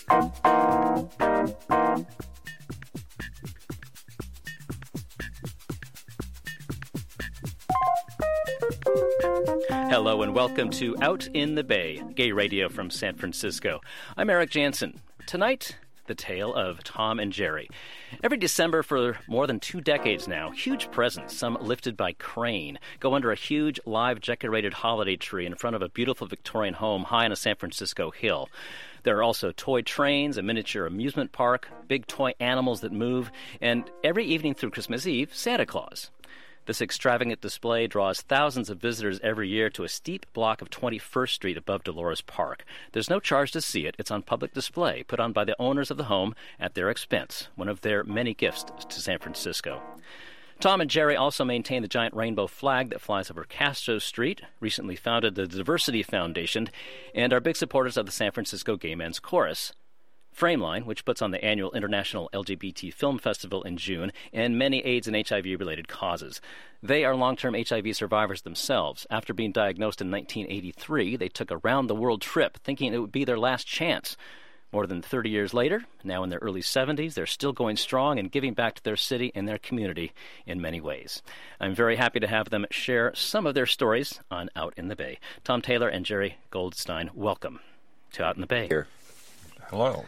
Hello and welcome to Out in the Bay, gay radio from San Francisco. I'm Eric Jansen. Tonight, the tale of Tom and Jerry. Every December for more than 2 decades now, huge presents, some lifted by crane, go under a huge live decorated holiday tree in front of a beautiful Victorian home high on a San Francisco hill. There are also toy trains, a miniature amusement park, big toy animals that move, and every evening through Christmas Eve, Santa Claus. This extravagant display draws thousands of visitors every year to a steep block of 21st Street above Dolores Park. There's no charge to see it. It's on public display, put on by the owners of the home at their expense, one of their many gifts to San Francisco. Tom and Jerry also maintain the giant rainbow flag that flies over Castro Street, recently founded the Diversity Foundation, and are big supporters of the San Francisco Gay Men's Chorus. Frameline, which puts on the annual International LGBT Film Festival in June, and many AIDS and HIV-related causes. They are long-term HIV survivors themselves. After being diagnosed in 1983, they took a round-the-world trip, thinking it would be their last chance. More than 30 years later, now in their early 70s, they're still going strong and giving back to their city and their community in many ways. I'm very happy to have them share some of their stories on Out in the Bay. Tom Taylor and Jerry Goldstein, welcome to Out in the Bay. Here. Hello.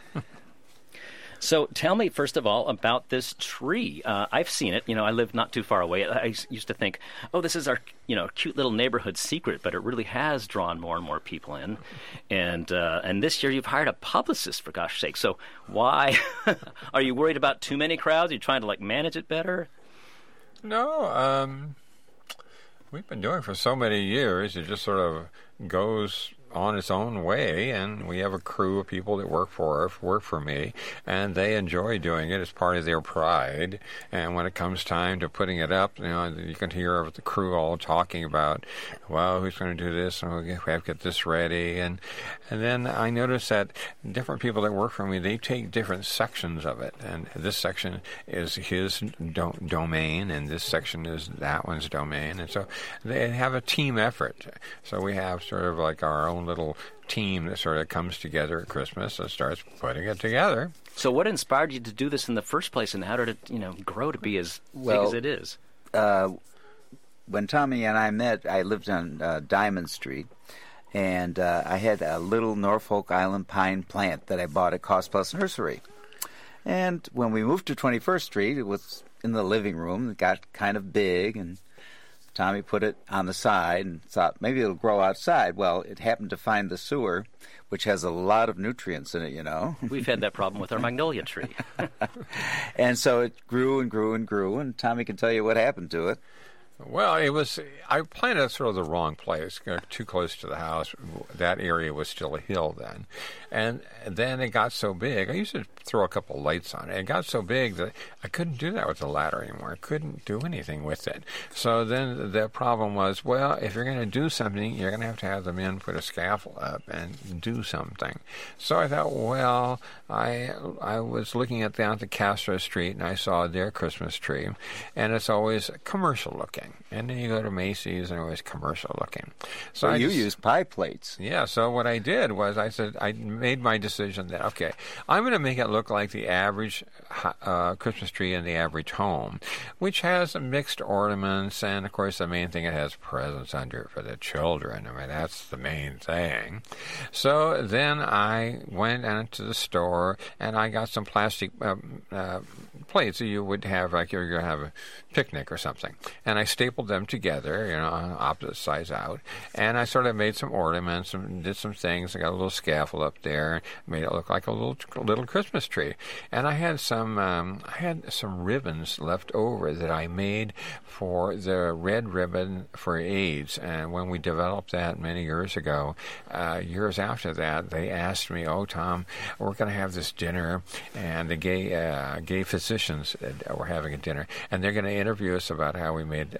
So tell me, first of all, about this tree. I've seen it. I live not too far away. I used to think, oh, this is our, cute little neighborhood secret, but it really has drawn more and more people in. And this year you've hired a publicist, for gosh sake. So why? Are you worried about too many crowds? Are you trying to, manage it better? No, we've been doing it for so many years. It just sort of goes on its own way, and we have a crew of people that work for me, and they enjoy doing it. It's part of their pride. And when it comes time to putting it up, you can hear the crew all talking about, well, who's going to do this, and we have to get this ready. And then I notice that different people that work for me, they take different sections of it, and this section is his domain, and this section is that one's domain, and so they have a team effort. So we have sort of like our own little team that sort of comes together at Christmas and starts putting it together. So what inspired you to do this in the first place, and how did it, grow to be as big as it is? When Tommy and I met, I lived on Diamond Street, and I had a little Norfolk Island pine plant that I bought at Cost Plus Nursery. And when we moved to 21st Street, it was in the living room. It got kind of big, and Tommy put it on the side and thought maybe it'll grow outside. Well, it happened to find the sewer, which has a lot of nutrients in it, We've had that problem with our magnolia tree. And so it grew and grew and grew, and Tommy can tell you what happened to it. Well, I planted it sort of the wrong place, too close to the house. That area was still a hill then. And then it got so big, I used to throw a couple lights on it. It got so big that I couldn't do that with the ladder anymore. I couldn't do anything with it. So then the problem was, well, if you're going to do something, you're going to have the men put a scaffold up and do something. So I thought, well, I was looking down at the Castro Street, and I saw their Christmas tree, and it's always commercial looking. And then you go to Macy's, and it was commercial looking. So you use pie plates. Yeah, so what I did was I made my decision that, okay, I'm going to make it look like the average Christmas tree in the average home, which has mixed ornaments, and, of course, the main thing, it has presents under it for the children. I mean, that's the main thing. So then I went into the store, and I got some plastic plates that you would have, like you're going to have a picnic or something. And I stapled them together, on opposite sides out. And I sort of made some ornaments and did some things. I got a little scaffold up there, made it look like a little Christmas tree. And I had some ribbons left over that I made for the Red Ribbon for AIDS. And when we developed that many years ago, years after that, they asked me, "Oh, Tom, we're going to have this dinner, and the gay physicians were having a dinner, and they're going to interview us about how we made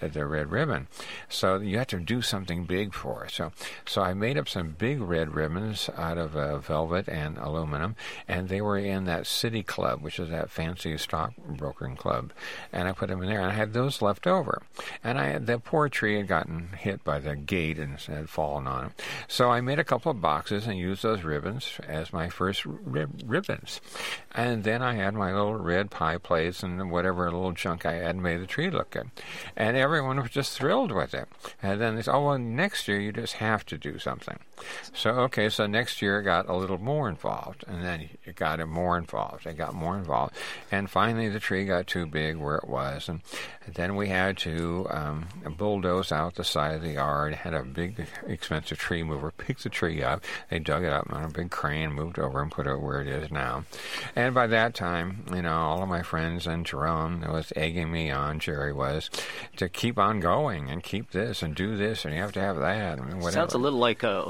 the red ribbon. So you have to do something big for it. So I made up some big red ribbons out of velvet and aluminum, and they were in that City Club, which is that fancy stockbrokering club, and I put them in there, and I had those left over. And the poor tree had gotten hit by the gate and had fallen on it. So I made a couple of boxes and used those ribbons as my first ribbons. And then I had my little red pie plates and whatever little junk I had made the tree look good. And everyone was just thrilled with it. And then they said, oh, well, next year you just have to do something. So next year it got a little more involved. And then it got more involved. It got more involved. And finally the tree got too big where it was. And then we had to bulldoze out the side of the yard. Had a big, expensive tree mover, picked the tree up. They dug it up on a big crane, moved over and put it where it is now. And by that time, all of my friends and Jerome was egging me on, Jerry was, to keep on going and keep this and do this, and you have to have that. And whatever. Sounds a little like a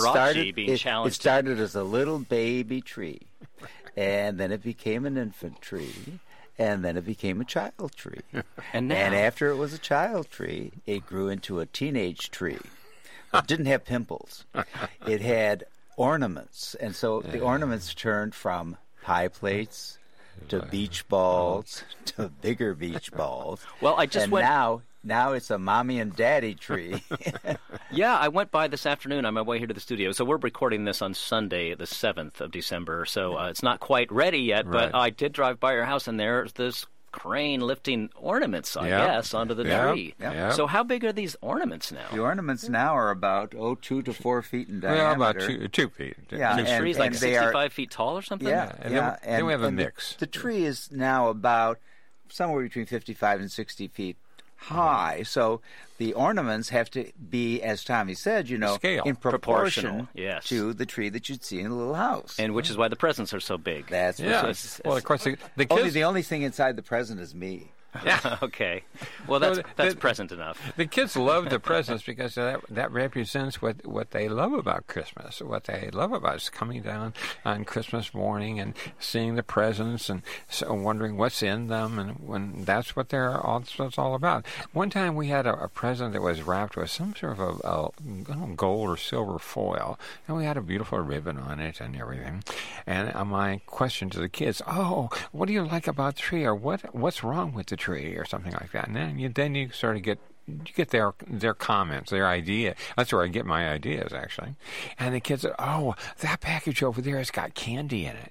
being challenged. It started as a little baby tree, and then it became an infant tree, and then it became a child tree. And after it was a child tree, it grew into a teenage tree. It didn't have pimples. It had ornaments, and so the ornaments turned from pie plates to beach balls to bigger beach balls. Well, I just went. Now it's a mommy and daddy tree. Yeah, I went by this afternoon on my way here to the studio. So we're recording this on Sunday, the 7th of December. So it's not quite ready yet, but I did drive by your house, and there's this crane lifting ornaments, I guess, onto the tree. Yep. So how big are these ornaments now? The ornaments now are about 2 to 4 feet in diameter. Well, about 2 feet. Yeah, and the tree's like 65 feet tall or something? Yeah. Then we have a mix. The tree is now about somewhere between 55 and 60 feet high, so the ornaments have to be, as Tommy said, scale. In proportion to the tree that you'd see in a little house. And which is why the presents are so big. That's well, of course, the kids... the only thing inside the present is me. Yeah. Okay. Well, that's present enough. The kids love the presents because that represents what they love about Christmas. What they love about is coming down on Christmas morning and seeing the presents and wondering what's in them, and when that's what it's all about. One time we had a present that was wrapped with some sort of a gold or silver foil, and we had a beautiful ribbon on it and everything. And my question to the kids, what do you like about the tree, or what's wrong with the tree, or something like that. And then you sort of get their comments, their idea. That's where I get my ideas, actually. And the kids said, that package over there has got candy in it.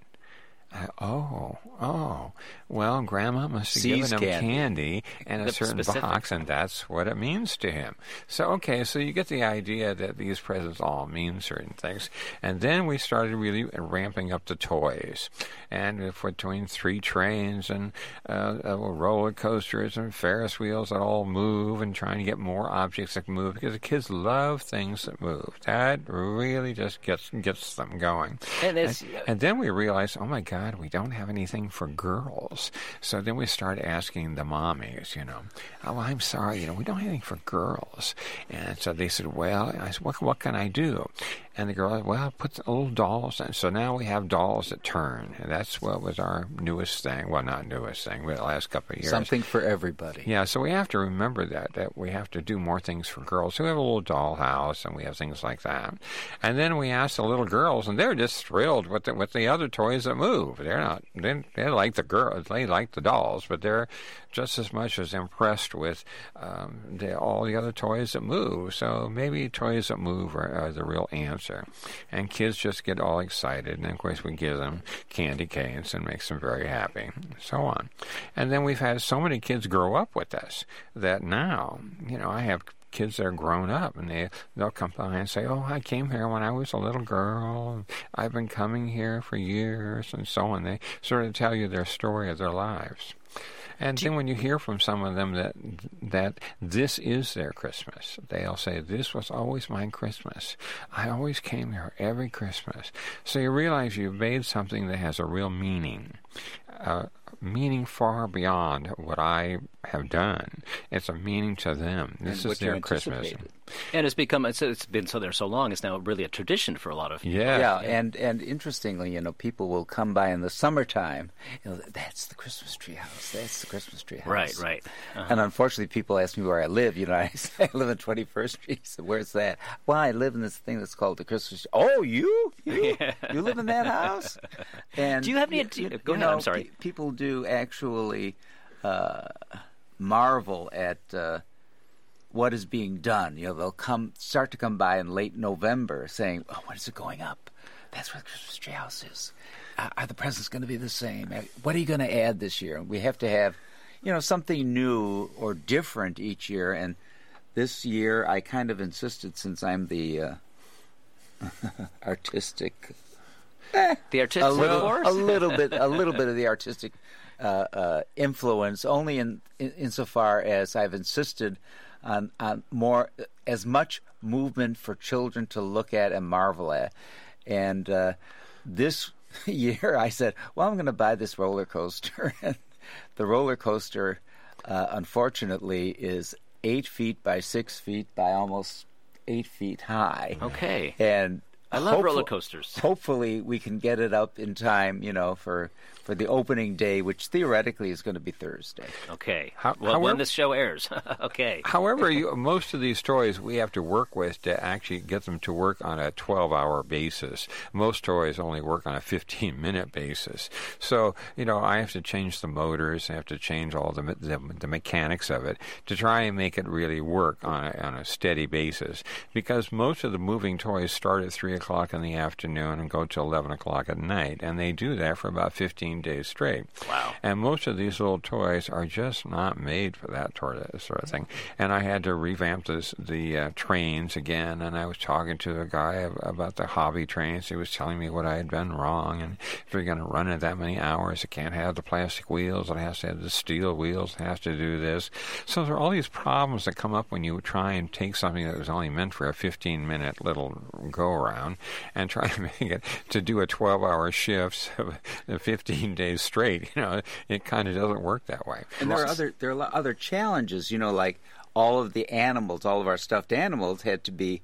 Well, Grandma must have given him candy in a certain box, and that's what it means to him. So you get the idea that these presents all mean certain things. And then we started really ramping up the toys. And if we're doing 3 trains and roller coasters and Ferris wheels that all move, and trying to get more objects that move, because the kids love things that move. That really just gets them going. And then we realized, oh my God, we don't have anything for girls. So then we started asking the mommies, I'm sorry, we don't have anything for girls. And so they said, what can I do? And the girl, put little dolls in. So now we have dolls that turn. And that's what was our newest thing. Well, not newest thing, but the last couple of years. Something for everybody. Yeah, so we have to remember that we have to do more things for girls. So we have a little doll house, and we have things like that. And then we asked the little girls, and they're just thrilled with the other toys that move. They like the girls, they like the dolls, but they're just as much as impressed with all the other toys that move. So maybe toys that move are the real answer. And kids just get all excited, and of course we give them candy canes and makes them very happy, and so on. And then we've had so many kids grow up with us that now, I have kids that are grown up, and they'll come by and say, I came here when I was a little girl. I've been coming here for years, and so on. They sort of tell you their story of their lives. And then when you hear from some of them that this is their Christmas, they'll say, this was always my Christmas. I always came here every Christmas. So you realize you've made something that has a real meaning far beyond what I have done. It's a meaning to them. This is their Christmas. And it's become, it's been so there so long, it's now really a tradition for a lot of Yeah. Yeah, and interestingly, people will come by in the summertime. That's the Christmas tree house. That's the Christmas tree house. Right. And unfortunately, people ask me where I live. I say I live in 21st Street. So where's that? Well, I live in this thing that's called the Christmas tree. Oh, you live in that house? And do you have any idea? Go ahead. I'm sorry. People do actually marvel at what is being done. They'll start to come by in late November saying, "Oh, when is it going up? That's where the Christmas tree house is. Are the presents going to be the same? What are you going to add this year?" We have to have, something new or different each year. And this year, I kind of insisted, since I'm the artistic, the artistic a little bit of the artistic influence, only insofar as I've insisted on more, as much movement for children to look at and marvel at. And this year I said, well, I'm going to buy this roller coaster. And the roller coaster, unfortunately, is 8 feet by 6 feet by almost 8 feet high. Okay. And I love roller coasters. Hopefully we can get it up in time, for the opening day, which theoretically is going to be Thursday. Okay. When this show airs. Okay. However, most of these toys we have to work with to actually get them to work on a 12-hour basis. Most toys only work on a 15-minute basis. So, I have to change the motors. I have to change all the mechanics of it to try and make it really work on a steady basis. Because most of the moving toys start at 3 o'clock in the afternoon and go till 11 o'clock at night. And they do that for about 15 days straight. Wow. And most of these little toys are just not made for that sort of thing. And I had to revamp the trains again, and I was talking to a guy about the hobby trains. He was telling me what I had done wrong, and if you're going to run it that many hours, it can't have the plastic wheels, it has to have the steel wheels, it has to do this. So there are all these problems that come up when you try and take something that was only meant for a 15-minute little go-around and try to make it to do a 12-hour shift, 15 days straight. It kind of doesn't work that way. And there are other challenges. Like all of the animals, all of our stuffed animals had to be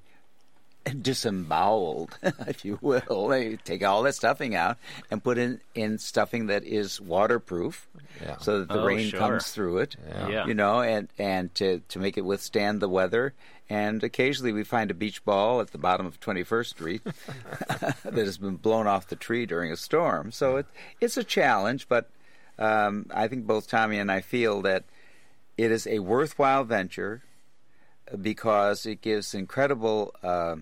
disemboweled, if you will. They take all that stuffing out and put in stuffing that is waterproof, so that the rain comes through it. Yeah. And to make it withstand the weather. And occasionally we find a beach ball at the bottom of 21st Street that has been blown off the tree during a storm. So it's a challenge, but I think both Tommy and I feel that it is a worthwhile venture because it gives incredible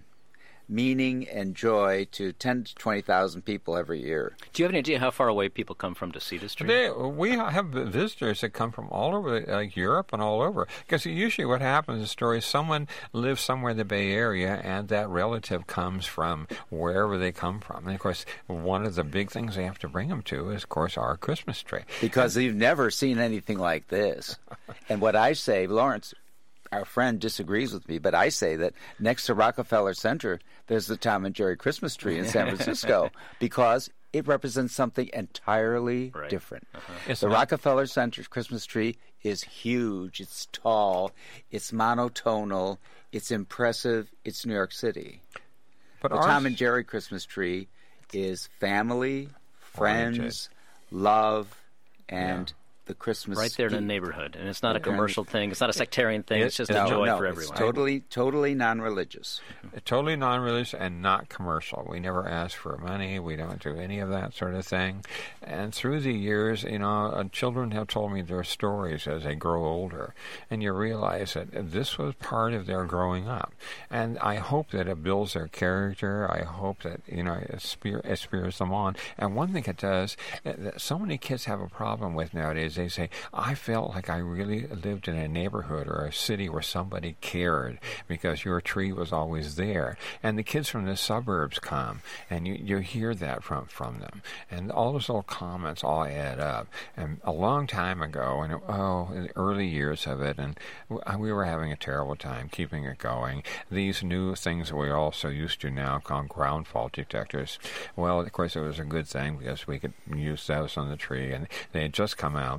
meaning and joy to 10 to 20,000 people every year. Do you have any idea how far away people come from to see this tree? We have visitors that come from all over, like Europe and all over. Because usually what happens in stories, someone lives somewhere in the Bay Area, and that relative comes from wherever they come from. And, of course, one of the big things they have to bring them to is, of course, our Christmas tree. Because they've never seen anything like this. And what I say, Lawrence, our friend disagrees with me, but I say that next to Rockefeller Center, there's the Tom and Jerry Christmas tree in San Francisco because it represents something entirely different. The Rockefeller Center Christmas tree is huge, it's tall, it's monotonal, it's impressive, it's New York City. But the Tom and Jerry Christmas tree is family, friends, love, and the Christmas right there in the neighborhood, and it's not a commercial thing. It's not a sectarian thing. It's just a joy for everyone. It's totally non-religious. Totally non-religious and not commercial. We never ask for money. We don't do any of that sort of thing. And through the years, children have told me their stories as they grow older, and you realize that this was part of their growing up. And I hope that it builds their character. I hope that it spurs them on. And one thing it does, that so many kids have a problem with nowadays. They say, I felt like I really lived in a neighborhood or a city where somebody cared because your tree was always there. And the kids from the suburbs come, and you hear that from them. And all those little comments all add up. And a long time ago, in the early years of it, and we were having a terrible time keeping it going. These new things that we're all so used to now called ground fault detectors. Well, of course, it was a good thing because we could use those on the tree, and they had just come out.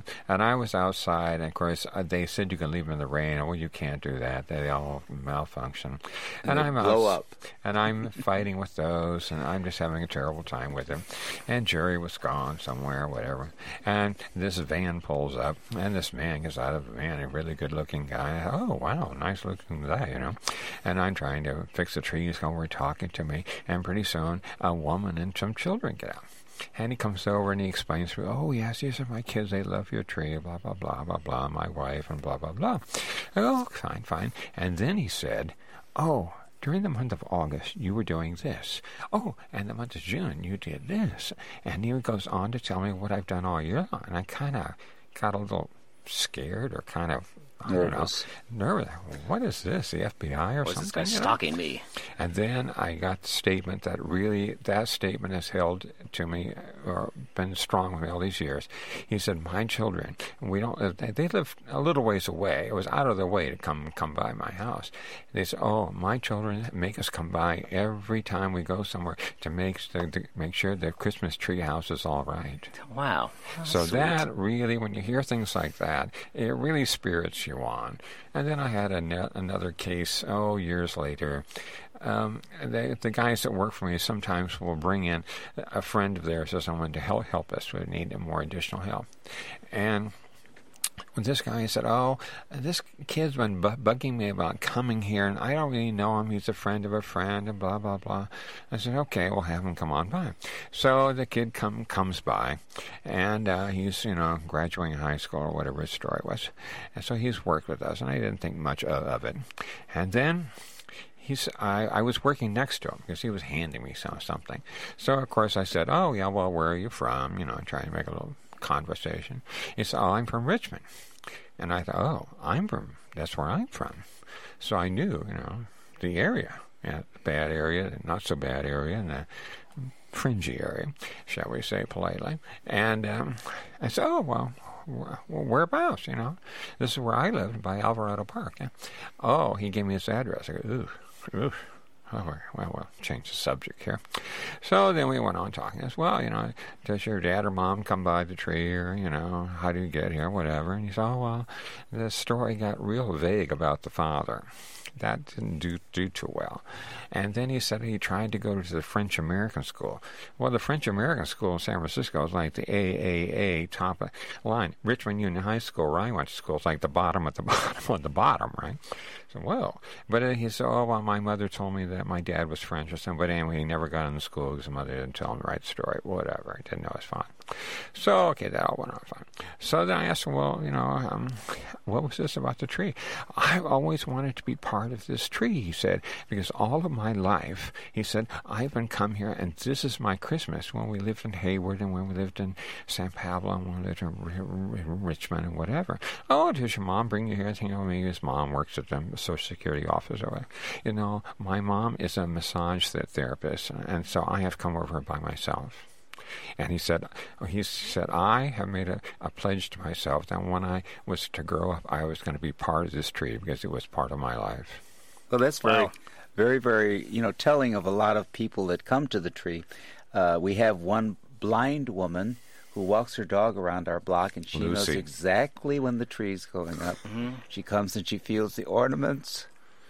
And I was outside, and of course, they said you can leave them in the rain. Well, you can't do that. They all malfunction. And I'm blow up. And I'm fighting with those, and I'm just having a terrible time with them. And Jerry was gone somewhere, whatever. And this van pulls up, and this man gets out of the van, a really good-looking guy. Oh, wow, nice-looking guy, you know. And I'm trying to fix the tree. He's over talking to me, and pretty soon a woman and some children get out. And he comes over and he explains to me, oh, yes, these are my kids. They love your tree, blah, blah, blah, blah, blah, my wife, and blah, blah, blah. Oh, fine, fine. And then he said, oh, during the month of August, you were doing this. Oh, and the month of June, you did this. And he goes on to tell me what I've done all year long. And I kind of got a little scared or kind of nervous. What is this, the FBI or something? This guy stalking me? And then I got the statement that statement has held to me, or been strong with me all these years. He said, my children, they live a little ways away. It was out of their way to come by my house. They said, oh, my children make us come by every time we go somewhere to make sure the Christmas tree house is all right. Wow. So sweet. That really, when you hear things like that, it really spirits you on. And then I had another case, years later. The guys that work for me sometimes will bring in a friend of theirs or someone to help us. We need more additional help. And this guy said, this kid's been bugging me about coming here, and I don't really know him. He's a friend of a friend, and blah, blah, blah. I said, okay, we'll have him come on by. So the kid comes by, and he's, graduating high school or whatever his story was. And so he's worked with us, and I didn't think much of it. And then I was working next to him because he was handing me something. So, of course, I said, oh, yeah, well, where are you from? Trying to make a little conversation. He said, I'm from Richmond. And I thought, that's where I'm from. So I knew, the area, the bad area, the not so bad area, and the fringy area, shall we say politely. And I said, well, whereabouts, This is where I lived, by Alvarado Park. Yeah? Oh, he gave me his address. I go, ooh. Oh, well, we'll change the subject here. So then we went on talking. I said, well, does your dad or mom come by the tree, or, how do you get here, whatever? And he said, the story got real vague about the father. That didn't do too well. And then he said he tried to go to the French-American school. Well, the French-American school in San Francisco is like the AAA top line. Richmond Union High School, where I went to school, is like the bottom of the bottom of the bottom, right? So, whoa. But he said, my mother told me that my dad was French or something. But anyway, he never got into school because his mother didn't tell him the right story. Whatever. He didn't know it was fine. So, okay, that all went on fine. So then I asked him, what was this about the tree? I've always wanted to be part of this tree, he said, because all of my life, he said, I've been come here, and this is my Christmas. When we lived in Hayward, and when we lived in San Pablo, and when we lived in Richmond, and whatever. Oh, does your mom bring you here? Maybe his mom works at the Social Security office or whatever. My mom is a massage therapist, and so I have come over by myself. And he said, I have made a pledge to myself that when I was to grow up, I was going to be part of this tree because it was part of my life. Well, that's very, very, very, telling of a lot of people that come to the tree. We have one blind woman who walks her dog around our block, and she knows exactly when the tree's going up. Mm-hmm. She comes and she feels the ornaments,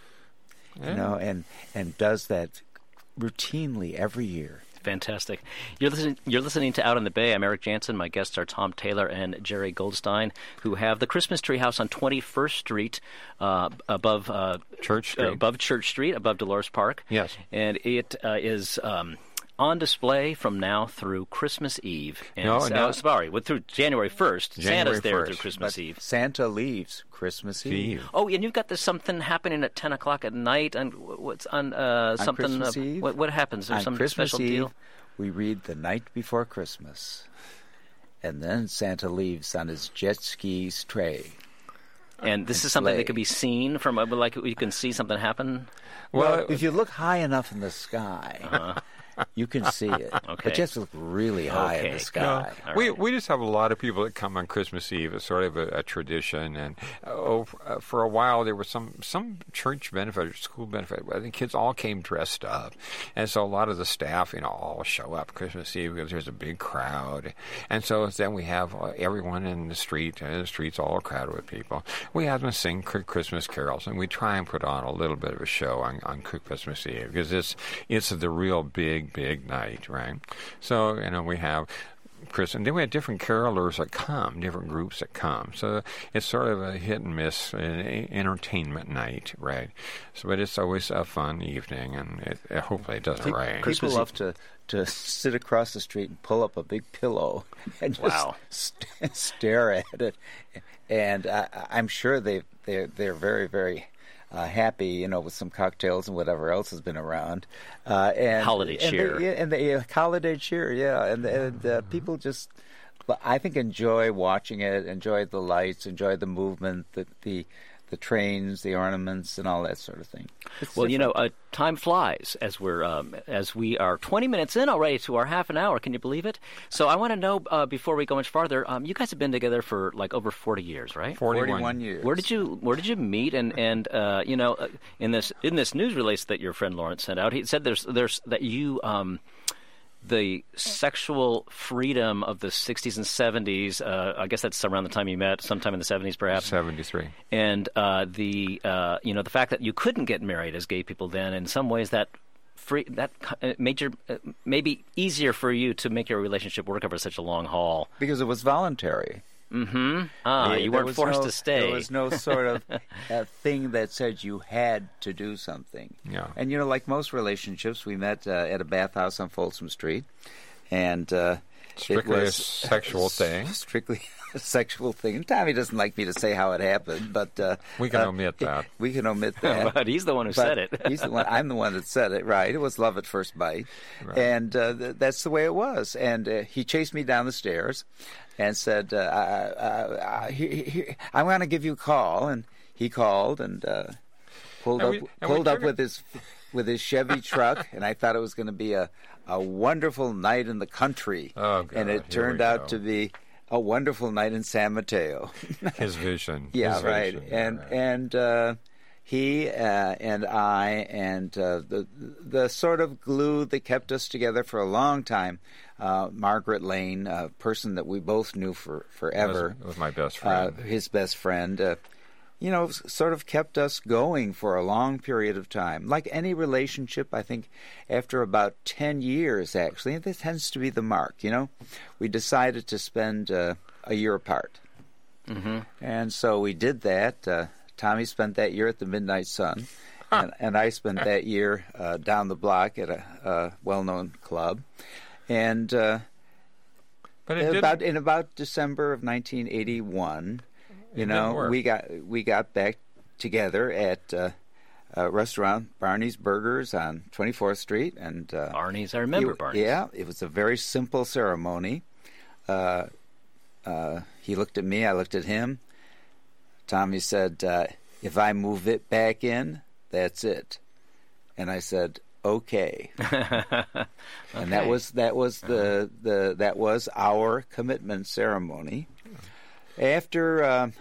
and does that routinely every year. Fantastic. You're listening to Out in the Bay. I'm Eric Jansen. My guests are Tom Taylor and Jerry Goldstein, who have the Christmas tree house on 21st Street, above Church Street, above Church Street, above Dolores Park. Yes, and it is on display from now through Christmas Eve. And through January 1st. Santa's there through Christmas Eve. Santa leaves Christmas Eve. Oh, and you've got something happening at 10 o'clock at night. And what's on something? Christmas Eve? What happens? There's some Christmas special Eve, deal? We read The Night Before Christmas. And then Santa leaves on his jet skis tray. And this is something that can be seen from, like you can see something happen? Well, if you look high enough in the sky, You can see it. Okay. But you have to look really high in Okay. the sky. All We right. we just have a lot of people that come on Christmas Eve. It's sort of a tradition, and for a while there was some church benefit or school benefit. I think kids all came dressed up, and so a lot of the staff, all show up Christmas Eve because there's a big crowd, and so then we have everyone in the street, and the street's all crowded with people. We have them sing Christmas carols, and we try and put on a little bit of a show on Christmas Eve because it's the real big night, right? So we have Chris, and then we have different carolers that come, different groups that come. So it's sort of a hit and miss entertainment night, right? So, but it's always a fun evening, and hopefully it doesn't rain. People love to sit across the street and pull up a big pillow and just Wow. stare at it. And I'm sure they're very, very happy, with some cocktails and whatever else has been around. And Holiday cheer. Holiday cheer, yeah. And people just, I think, enjoy watching it, enjoy the lights, enjoy the movement, the trains, the ornaments, and all that sort of thing. It's Well, different. time flies as we are 20 minutes in already to our half an hour. Can you believe it? So I want to know before we go much farther. You guys have been together for like over 40 years, right? 41 years. Where did you meet? And in this news release that your friend Lawrence sent out, he said there's that you the sexual freedom of the 60s and 70s. I guess that's around the time you met, sometime in the 70s, perhaps. 73. And the fact that you couldn't get married as gay people then, in some ways that made maybe easier for you to make your relationship work over such a long haul. Because it was voluntary. Mm-hmm. You weren't forced to stay. There was no sort of thing that said you had to do something. Yeah. And, like most relationships, we met at a bathhouse on Folsom Street. And Strictly it a was sexual thing. Strictly a sexual thing. And Tommy doesn't like me to say how it happened, but... we can omit that. We can omit that. But he's the one who said it. He's the one. I'm the one that said it, right. It was love at first bite. Right. And that's the way it was. And he chased me down the stairs and said, I'm going to give you a call. And he called and pulled up with his Chevy truck, and I thought it was going to be a wonderful night in the country. Oh, God, and it turned out to be a wonderful night in San Mateo. His vision. Yeah, His right. vision. And he and I and the sort of glue that kept us together for a long time, Margaret Lane, a person that we both knew for forever. Was my best friend. His best friend. Sort of kept us going for a long period of time. Like any relationship, I think after about 10 years, actually, and this tends to be the mark, we decided to spend a year apart. Mm-hmm. And so we did that. Tommy spent that year at the Midnight Sun, and I spent that year down the block at a well-known club. And in about December of 1981... we got back together at a restaurant, Barney's Burgers on 24th Street, and Barney's. I remember Barney's. Yeah, it was a very simple ceremony. He looked at me, I looked at him. Tommy said, "If I move it back in, that's it." And I said, "Okay." And that was our commitment ceremony. After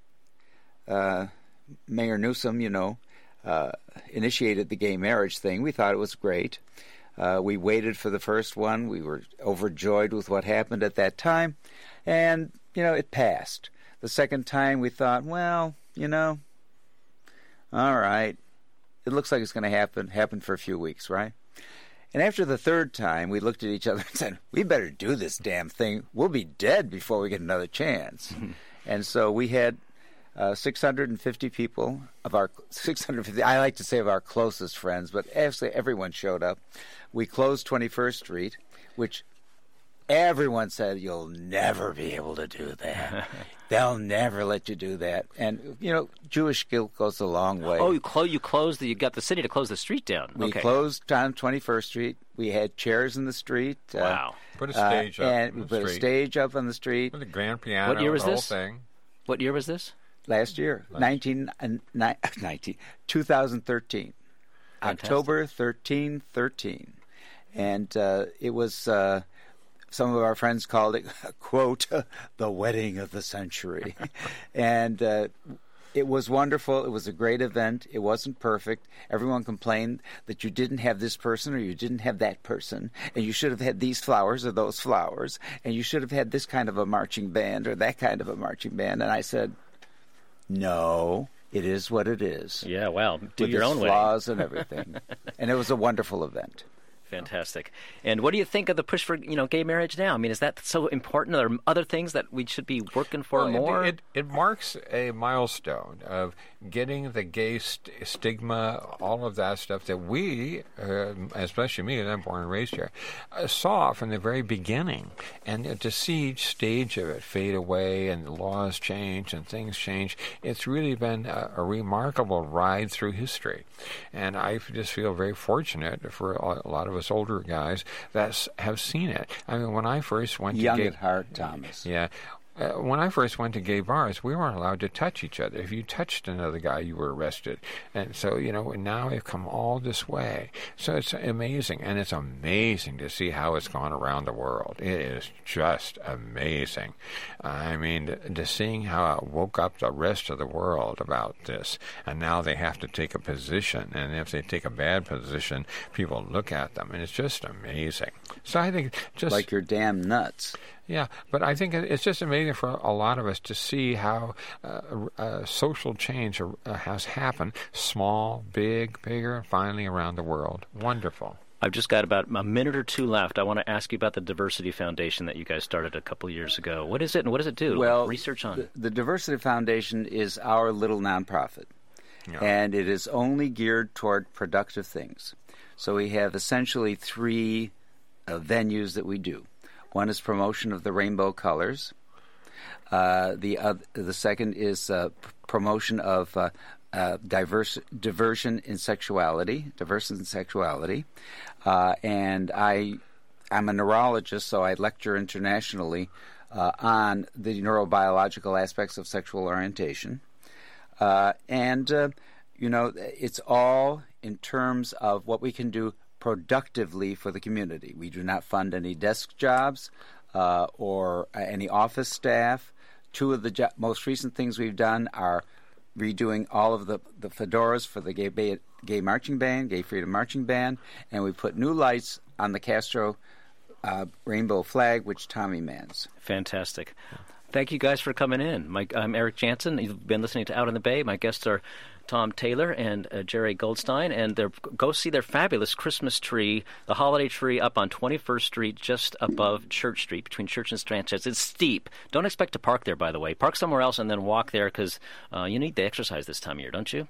Mayor Newsom, initiated the gay marriage thing, we thought it was great. We waited for the first one. We were overjoyed with what happened at that time. And, it passed. The second time we thought, well, all right. It looks like it's going to happen for a few weeks, right? And after the third time, we looked at each other and said, we better do this damn thing. We'll be dead before we get another chance. And so we had 650 people of our 650. I like to say of our closest friends, but actually everyone showed up. We closed 21st Street, which everyone said, you'll never be able to do that. They'll never let you do that. And, Jewish guilt goes a long way. Oh, you got the city to close the street down. We closed on 21st Street. We had chairs in the street. Wow. Put a stage up and on we the put a street. stage up on the street. With a grand piano. What year was the whole this? Thing. What year was this? Last year, 2013. Fantastic. October 13. And it was, some of our friends called it, quote, the wedding of the century. And it was wonderful. It was a great event. It wasn't perfect. Everyone complained that you didn't have this person or you didn't have that person, and you should have had these flowers or those flowers, and you should have had this kind of a marching band or that kind of a marching band. And I said, no, it is what it is. Yeah, wow. Do with your its own way. flaws and everything. And it was a wonderful event. Fantastic. And what do you think of the push for gay marriage now? I mean, is that so important? Are there other things that we should be working for more? It marks a milestone of getting the gay stigma, all of that stuff that we, especially me, and I'm born and raised here, saw from the very beginning. And to see each stage of it fade away and the laws change and things change, it's really been a remarkable ride through history. And I just feel very fortunate for a lot of us older guys that have seen it. I mean, when I first went Young to gay, at heart, Thomas. Yeah. When I first went to gay bars, we weren't allowed to touch each other. If you touched another guy, you were arrested. And so, now we've come all this way. So it's amazing. And it's amazing to see how it's gone around the world. It is just amazing. I mean, to seeing how it woke up the rest of the world about this. And now they have to take a position. And if they take a bad position, people look at them. And it's just amazing. So I think just... like you're damn nuts. Yeah, but I think it's just amazing for a lot of us to see how social change has happened, small, big, bigger, finally around the world. Wonderful. I've just got about a minute or two left. I want to ask you about the Diversity Foundation that you guys started a couple years ago. What is it and what does it do? Well, research on it. The Diversity Foundation is our little nonprofit, and it is only geared toward productive things. So we have essentially three venues that we do. One is promotion of the rainbow colors. The second is promotion of diversion in sexuality, and I'm a neurologist, so I lecture internationally on the neurobiological aspects of sexual orientation, it's all in terms of what we can do productively for the community. We do not fund any desk jobs or any office staff. Two of the most recent things we've done are redoing all of the fedoras for the Gay Marching Band, Gay Freedom Marching Band, and we put new lights on the Castro rainbow flag, which Tommy mans. Fantastic. Thank you guys for coming in. I'm Eric Jansen. You've been listening to Out in the Bay. My guests are Tom Taylor and Jerry Goldstein, and go see their fabulous Christmas tree, the holiday tree, up on 21st Street, just above Church Street, between Church and Sanchez. It's steep. Don't expect to park there, by the way. Park somewhere else and then walk there, because you need the exercise this time of year, don't you?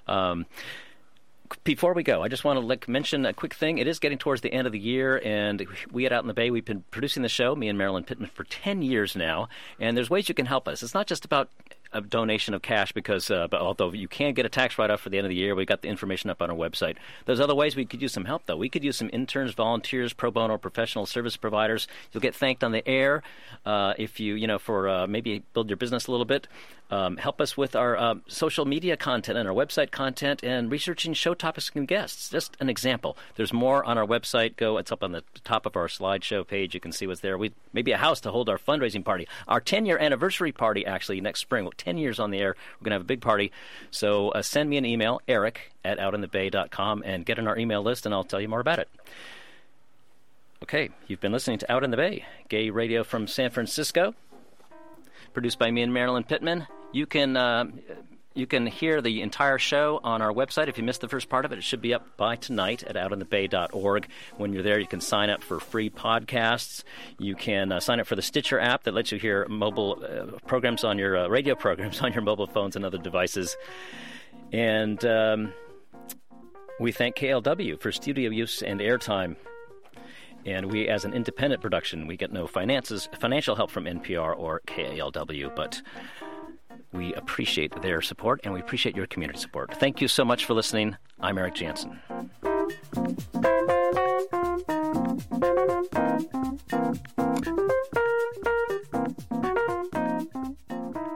Before we go, I just want to mention a quick thing. It is getting towards the end of the year, and we at Out in the Bay, we've been producing the show, me and Marilyn Pittman, for 10 years now, and there's ways you can help us. It's not just about a donation of cash, because although you can get a tax write-off for the end of the year, we got the information up on our website. There's other ways we could use some help, though. We could use some interns, volunteers, pro bono, professional service providers. You'll get thanked on the air if you, for maybe build your business a little bit. Help us with our social media content and our website content and researching show topics and guests. Just an example. There's more on our website. It's up on the top of our slideshow page. You can see what's there. Maybe a house to hold our fundraising party. Our 10-year anniversary party, actually, next spring. 10 years on the air. We're going to have a big party. So send me an email, eric@outinthebay.com, and get on our email list, and I'll tell you more about it. Okay, you've been listening to Out in the Bay, gay radio from San Francisco, produced by me and Marilyn Pittman. You can hear the entire show on our website. If you missed the first part of it, it should be up by tonight at outinthebay.org. When you're there, you can sign up for free podcasts. You can sign up for the Stitcher app that lets you hear mobile programs on your radio programs on your mobile phones and other devices. And we thank KLW for studio use and airtime. And we, as an independent production, we get no financial help from NPR or KALW, but we appreciate their support, and we appreciate your community support. Thank you so much for listening. I'm Eric Jansen.